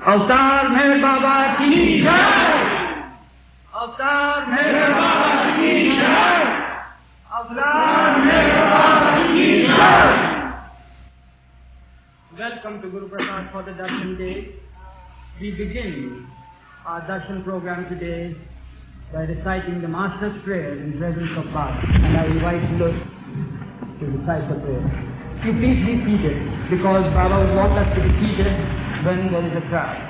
अवतार मेहर बाबा की जय। अवतार मेहर बाबा की जय। अवतार मेहर बाबा की जय। Welcome to Guru Prasad for the Darshan Day. We begin our Darshan program today by reciting the Master's Prayer in presence of Baba. And I invite you to recite the prayer. You please be seated, because Baba would want us to be seated when there is a crowd.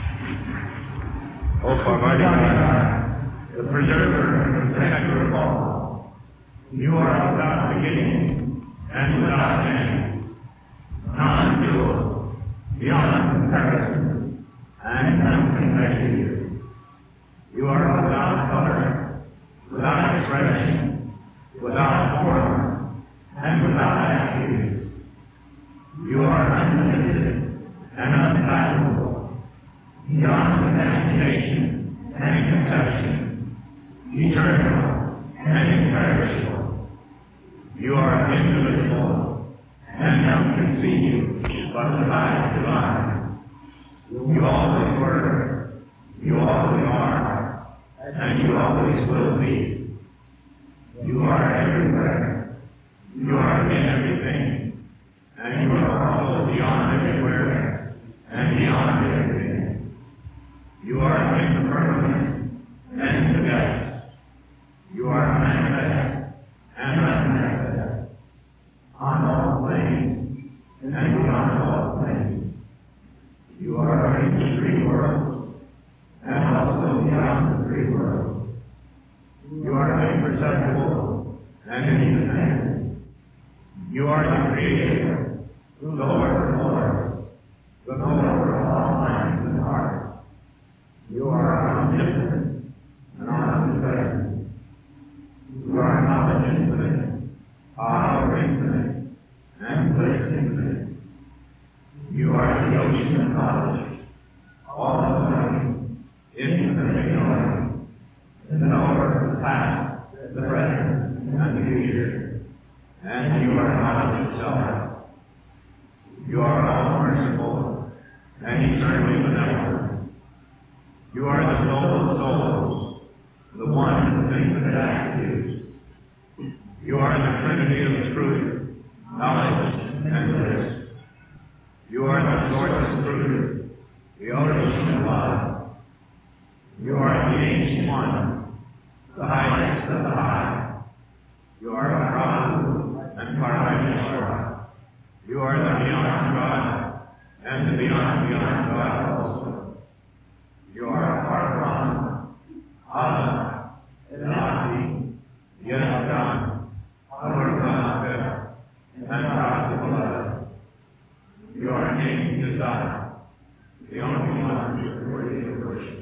O Almighty God, the preserver and protector of all, you are without beginning and without end, non-dual, beyond comparison, and none can measure you. You are without color, without expression, without form, and without attributes. You are unlimited and unfathomable, beyond imagination and conception, eternal and imperishable. You are indivisible, and none can see you but with eyes divine. You always were, you always are, and you always will be. You are everywhere, you are in everything, and you are also beyond everywhere and beyond everything. You are in the firmament and the depths. You are manifest and unmanifest, on all planes and beyond all planes. You are in the three worlds and also beyond the three worlds. You are imperceptible and independent. You are the Creator, the Lord of Lords, the Lord of all minds and hearts. You are omnipotent and omnipresent. You are knowledge infinite, power infinite, and bliss infinite. You are the ocean of knowledge, all knowing, infinitely knowing, the knower of the past, the present, and the future. And you are knowledge itself. You are all merciful and eternally benevolent. You are the soul of souls, the one with infinite attributes. You are the Trinity of truth, knowledge, and bliss. You are the source of truth, the ocean of love. You are the ancient one, the highest of the high. You are the Rahu and Parameshwara. You are the beyond God and the beyond God also. You are Parbrahma, Allah, Ilahi, Yasdan, Avarvaska, and Prabhupada. You are named Desire, the only one worthy of worship.